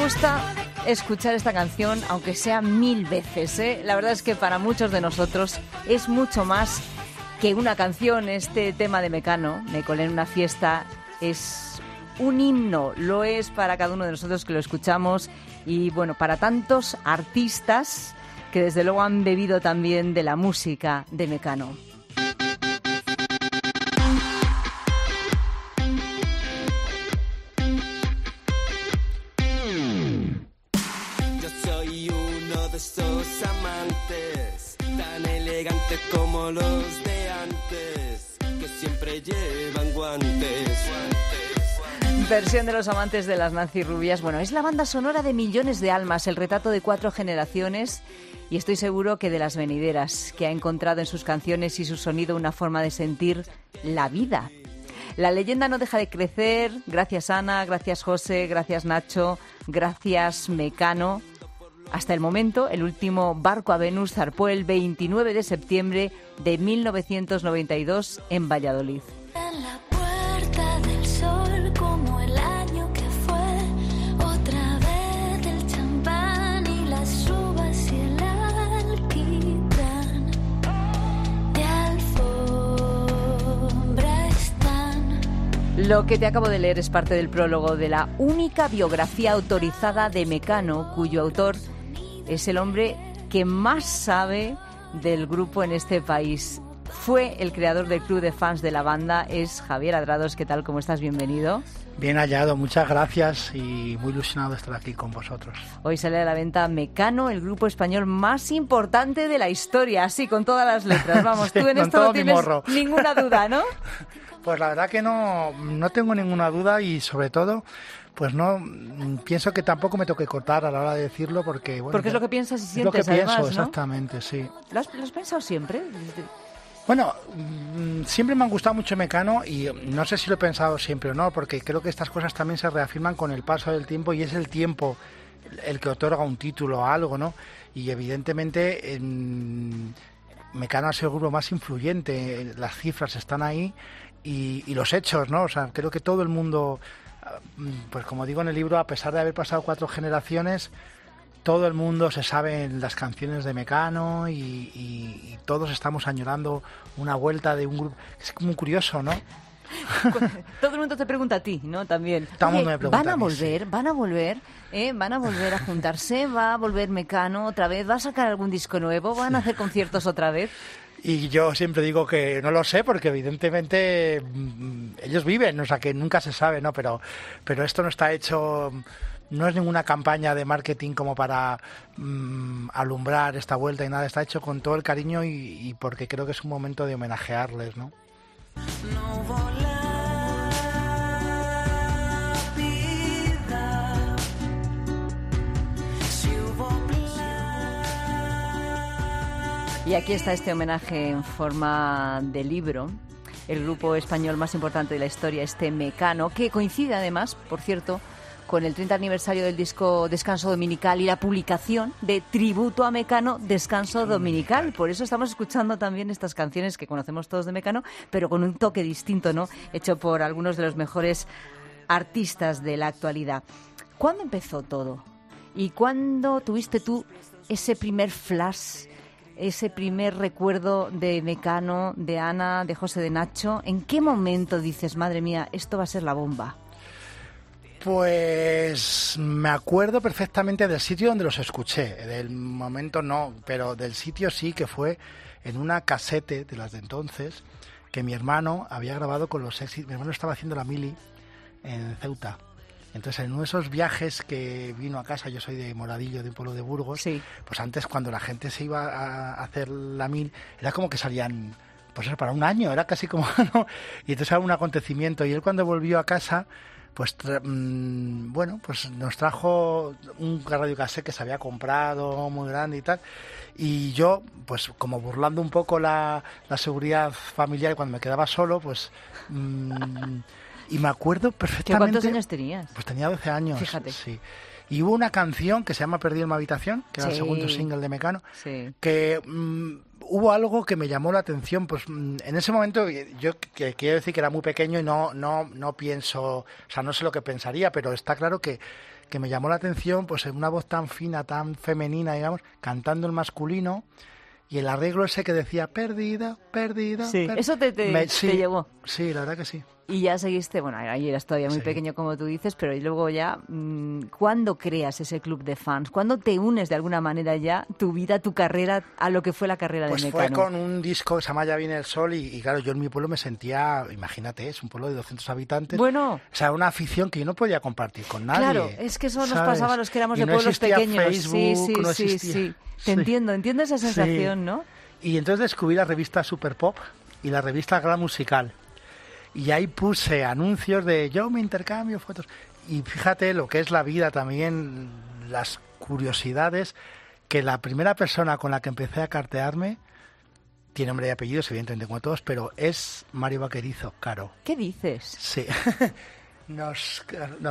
gusta escuchar esta canción, aunque sea 1000 veces, ¿eh? La verdad es que para muchos de nosotros es mucho más que una canción. Este tema de Mecano, Me colé en una fiesta, es un himno. Lo es para cada uno de nosotros que lo escuchamos y, bueno, para tantos artistas que desde luego han bebido también de la música de Mecano. Esos amantes tan elegantes como los de antes, que siempre llevan guantes. Versión de Los amantes de las Nancy Rubias. Bueno, es la banda sonora de millones de almas, el retrato de 4 generaciones y estoy seguro que de las venideras, que ha encontrado en sus canciones y su sonido una forma de sentir la vida. La leyenda no deja de crecer. Gracias Ana, gracias José, gracias Nacho, gracias Mecano. Hasta el momento, el último barco a Venus zarpó el 29 de septiembre de 1992 en Valladolid. En la puerta del sol como el año que fue, otra vez el champán y las uvas y el alquitrán de alfombra están. Lo que te acabo de leer es parte del prólogo de la única biografía autorizada de Mecano, cuyo autor es el hombre que más sabe del grupo en este país. Fue el creador del club de fans de la banda, es Javier Adrados. ¿Qué tal? ¿Cómo estás? Bienvenido. Bien hallado, muchas gracias y muy ilusionado de estar aquí con vosotros. Hoy sale a la venta Mecano, el grupo español más importante de la historia, así con todas las letras. Vamos, sí, tú en esto no tienes ninguna duda, ¿no? Pues la verdad que no tengo ninguna duda y sobre todo, pues no pienso que tampoco me toque cortar a la hora de decirlo porque... Bueno, porque es lo que piensas y sientes, lo que además, pienso, ¿no? Exactamente, sí. ¿Lo has pensado siempre? Bueno, siempre me han gustado mucho Mecano y no sé si lo he pensado siempre o no, porque creo que estas cosas también se reafirman con el paso del tiempo y es el tiempo el que otorga un título a algo, ¿no? Y evidentemente Mecano ha sido el grupo más influyente, las cifras están ahí y los hechos, ¿no? O sea, creo que todo el mundo, pues como digo en el libro, a pesar de haber pasado 4 generaciones, todo el mundo se sabe las canciones de Mecano y todos estamos añorando una vuelta de un grupo. Es como curioso, ¿no? Todo el mundo te pregunta a ti, ¿no? También. Todo el mundo me pregunta ¿Van a a mí, volver? sí. ¿Van a volver a juntarse? ¿Va a volver Mecano otra vez? ¿Va a sacar algún disco nuevo? ¿Van a hacer conciertos otra vez? Y yo siempre digo que no lo sé porque evidentemente ellos viven, o sea que nunca se sabe, ¿no? Pero esto no está hecho, no es ninguna campaña de marketing como para alumbrar esta vuelta y nada, está hecho con todo el cariño y porque creo que es un momento de homenajearles, ¿no? No volar vida, si hubo Y aquí está este homenaje en forma de libro. El grupo español más importante de la historia, este Mecano, que coincide además, por cierto, con el 30 aniversario del disco Descanso Dominical y la publicación de Tributo a Mecano, Descanso Dominical. Por eso estamos escuchando también estas canciones que conocemos todos de Mecano, pero con un toque distinto, ¿no? Hecho por algunos de los mejores artistas de la actualidad. ¿Cuándo empezó todo? ¿Y cuándo tuviste tú ese primer flash, ese primer recuerdo de Mecano, de Ana, de José, de Nacho? ¿En qué momento dices, madre mía, esto va a ser la bomba? Pues me acuerdo perfectamente del sitio donde los escuché, del momento no, pero del sitio sí, que fue en una casete de las de entonces que mi hermano había grabado con los éxitos. Mi hermano estaba haciendo la mili en Ceuta. Entonces, en uno de esos viajes que vino a casa, yo soy de Moradillo, de un pueblo de Burgos, sí. Pues antes cuando la gente se iba a hacer la mil, era como que salían, pues eso, para un año, era casi como, ¿no? Y entonces era un acontecimiento. Y él cuando volvió a casa, pues bueno, pues nos trajo un radiocassette que se había comprado muy grande y tal, y yo pues como burlando un poco la seguridad familiar cuando me quedaba solo, pues y me acuerdo perfectamente. ¿Cuántos años tenías? Pues tenía 12 años. Fíjate. Sí. Y hubo una canción que se llama Perdido en mi habitación, que era el Sí. segundo single de Mecano, Sí. que hubo algo que me llamó la atención. Pues en ese momento yo quiero decir que era muy pequeño y no pienso, o sea, no sé lo que pensaría, pero está claro que me llamó la atención, pues en una voz tan fina, tan femenina, digamos, cantando el masculino, y el arreglo ese que decía perdida, perdida. Sí, perdida. eso te llevó. Sí, la verdad que sí. Y ya seguiste, bueno, ahí eras todavía muy Sí. pequeño como tú dices, pero y luego ya, ¿cuándo creas ese club de fans? ¿Cuándo te unes de alguna manera ya tu vida, tu carrera, a lo que fue la carrera Pues de fue Mecano? con un disco que se llama Ya viene el sol y claro, yo en mi pueblo me sentía, imagínate, es un pueblo de 200 habitantes. Bueno. O sea, una afición que yo no podía compartir con nadie. Claro, es que eso nos ¿sabes? pasaba a los que éramos Y de no pueblos existía pequeños. Facebook, no sí. existía. Te Sí. entiendo esa sensación, Sí. ¿no? Y entonces descubrí la revista Super Pop y la revista Gran Musical. Y ahí puse anuncios de yo me intercambio fotos. Y fíjate lo que es la vida también, las curiosidades, que la primera persona con la que empecé a cartearme, tiene nombre y apellidos, evidentemente como todos, pero es Mario Vaquerizo, Caro. ¿Qué dices? Sí. Nos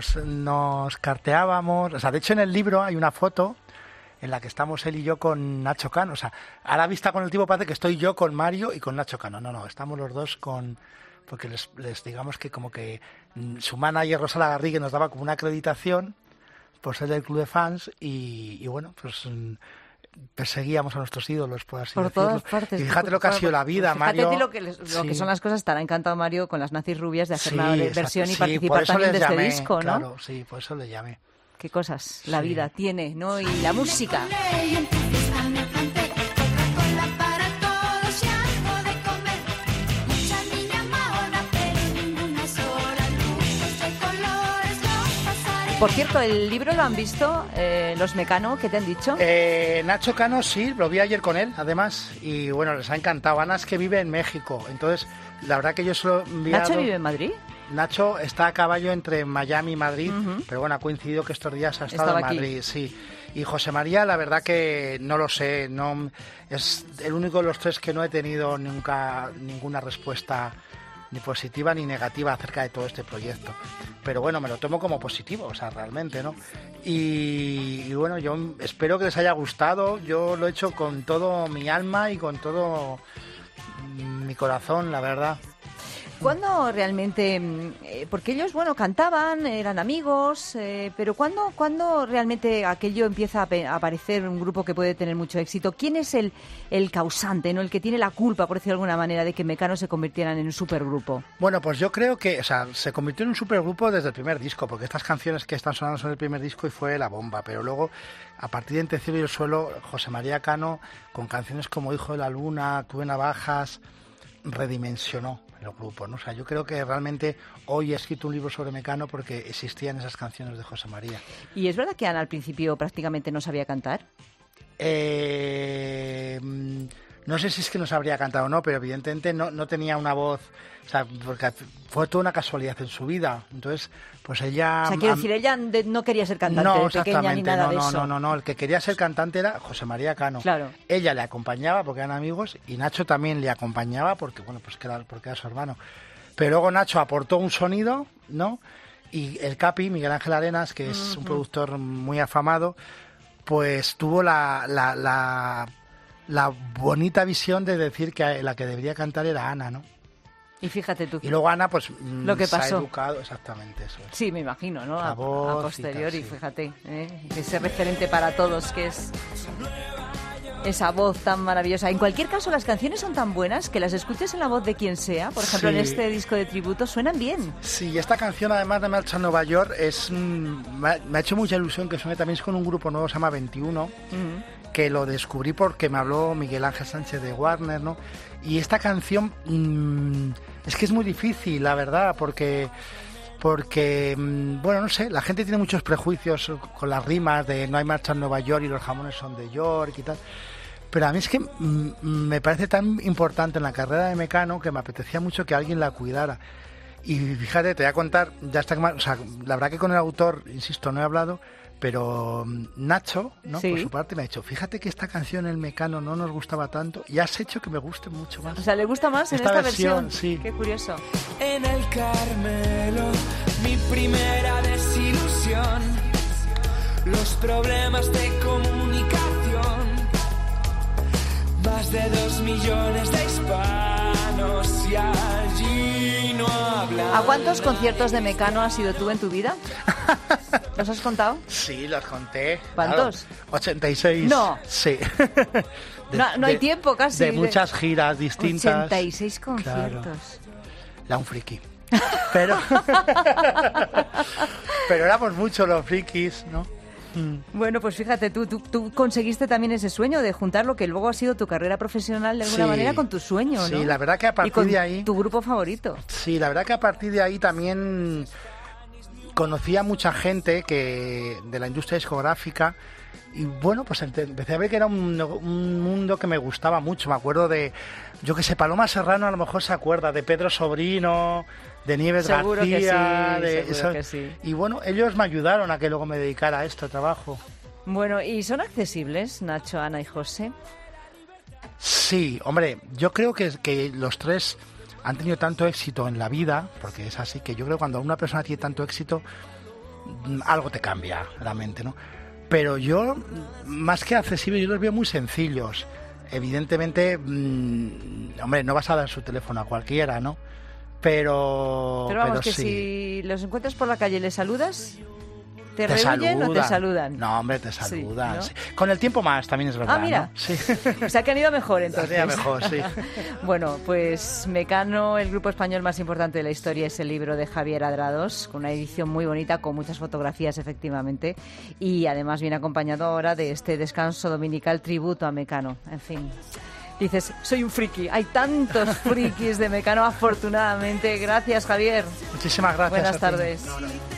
carteábamos. O sea, de hecho en el libro hay una foto en la que estamos él y yo con Nacho Cano. O sea, a la vista con el tipo parece que estoy yo con Mario y con Nacho Cano. No, estamos los dos con... Porque les digamos que como que su manager Rosa Lagarrigue nos daba como una acreditación por ser del club de fans y bueno, pues perseguíamos a nuestros ídolos, por así Por decirlo. todas partes. Y fíjate lo que ha sido la vida, Fíjate Mario. lo que Sí. son las cosas. Estará encantado Mario con las nazis rubias de hacer Sí, una exacto. versión y Sí, participar por eso también les de este llamé, disco, ¿no? Claro, sí, por eso le llamé. Qué cosas la Sí. vida tiene, ¿no? Y la música. Y entonces a me planté Coca-Cola para todos y algo de comer. Muchas niñas maonas, pero ninguna sola. Luces de colores los pasaré. Por cierto, el libro lo han visto los Mecano, ¿qué te han dicho? Nacho Cano sí, lo vi ayer con él, además, y bueno, les ha encantado. Ana es que vive en México, entonces la verdad que yo se lo he enviado. ¿Nacho vive en Madrid? Nacho está a caballo entre Miami y Madrid, Ujú. pero bueno, ha coincidido que estos días ha estado Estaba en aquí. Madrid, sí. Y José María, la verdad que no lo sé, no es el único de los tres que no he tenido nunca ninguna respuesta ni positiva ni negativa acerca de todo este proyecto. Pero bueno, me lo tomo como positivo, o sea, realmente, ¿no? Y bueno, yo espero que les haya gustado. Yo lo he hecho con todo mi alma y con todo mi corazón, la verdad. ¿Cuándo realmente, porque ellos, bueno, cantaban, eran amigos, pero ¿cuándo realmente aquello empieza a aparecer un grupo que puede tener mucho éxito? ¿Quién es el causante, no, el que tiene la culpa, por decirlo de alguna manera, de que Mecano se convirtieran en un supergrupo? Bueno, pues yo creo que, o sea, se convirtió en un supergrupo desde el primer disco, porque estas canciones que están sonando son el primer disco y fue la bomba, pero luego, a partir de Entre cielo y el suelo, José María Cano, con canciones como Hijo de la Luna, Tuve Navajas, redimensionó el grupo, ¿no? O sea, yo creo que realmente hoy he escrito un libro sobre Mecano porque existían esas canciones de José María. ¿Y es verdad que Ana al principio prácticamente no sabía cantar? No sé si es que no sabría cantar o no, pero evidentemente no tenía una voz, o sea, porque fue toda una casualidad en su vida. Entonces, pues ella... O sea, quiero decir, ella no quería ser cantante de pequeña ni nada de eso. No, el que quería ser cantante era José María Cano. Claro. Ella le acompañaba porque eran amigos y Nacho también le acompañaba porque, bueno, pues porque era su hermano. Pero luego Nacho aportó un sonido, ¿no? Y el Capi, Miguel Ángel Arenas, que es un productor muy afamado, pues tuvo la bonita visión de decir que la que debería cantar era Ana, ¿no? Y fíjate tú. Y luego Ana, pues Lo que se ha pasó. educado, exactamente eso. Sí, me imagino, ¿no? La voz a posteriori, y tal, sí. fíjate, ese referente para todos que es esa voz tan maravillosa. En cualquier caso, las canciones son tan buenas que las escuches en la voz de quien sea. Por ejemplo, Sí. en este disco de tributo suenan bien. Sí, esta canción además de Marcha a Nueva York me ha hecho mucha ilusión que suene también con un grupo nuevo, se llama 21, que lo descubrí porque me habló Miguel Ángel Sánchez de Warner, ¿no? Y esta canción es que es muy difícil, la verdad, porque bueno, no sé, la gente tiene muchos prejuicios con las rimas de no hay marcha en Nueva York y los jamones son de York y tal. Pero a mí es que me parece tan importante en la carrera de Mecano que me apetecía mucho que alguien la cuidara. Y fíjate, te voy a contar, ya está, o sea, la verdad que con el autor, insisto, no he hablado, pero Nacho, ¿no? Sí. Por su parte me ha dicho, fíjate que esta canción, el Mecano, no nos gustaba tanto y has hecho que me guste mucho más. O sea, ¿le gusta más en Esta esta versión, versión? sí. Qué curioso. En el Carmelo, mi primera desilusión. los problemas de comunicación. Más de 2 millones de hispanos y allí no hablan. ¿A cuántos conciertos de Mecano has ido tú en tu vida? ¿Los has contado? Sí, los conté. ¿Cuántos? Claro, 86. No. Sí. No hay tiempo casi. De muchas giras distintas. 86 conciertos. Claro. La un friki. Pero éramos muchos los frikis, ¿no? Bueno, pues fíjate, tú conseguiste también ese sueño de juntar lo que luego ha sido tu carrera profesional de alguna Sí. manera con tu sueño, ¿no? Sí, la verdad que a y partir con de ahí... tu grupo favorito. Sí, la verdad que a partir de ahí también conocí a mucha gente de la industria discográfica y bueno, pues empecé a ver que era un mundo que me gustaba mucho. Me acuerdo de, yo que sé, Paloma Serrano a lo mejor se acuerda, de Pedro Sobrino, de Nieves Seguro García. que sí, seguro que sí. Y bueno, ellos me ayudaron a que luego me dedicara a este trabajo. Bueno, ¿y son accesibles, Nacho, Ana y José? Sí, hombre, yo creo que los tres han tenido tanto éxito en la vida, porque es así, que yo creo que cuando una persona tiene tanto éxito, algo te cambia la mente, ¿no? Pero yo, más que accesibles, yo los veo muy sencillos. Evidentemente, hombre, no vas a dar su teléfono a cualquiera, ¿no? Pero vamos, que sí. Si los encuentras por la calle y les saludas, ¿te Te rehuyen o te saludan? No, hombre, te saludan. Sí, Sí. Con el tiempo más, también es verdad. Ah, mira. ¿no? Sí. O sea, que han ido mejor entonces. Sería mejor, sí. Bueno, pues Mecano, el grupo español más importante de la historia, es el libro de Javier Adrados, con una edición muy bonita, con muchas fotografías, efectivamente, y además viene acompañado ahora de este descanso dominical tributo a Mecano. En fin, dices, soy un friki. Hay tantos frikis de Mecano, afortunadamente. Gracias, Javier. Muchísimas gracias. Buenas a ti. tardes. No.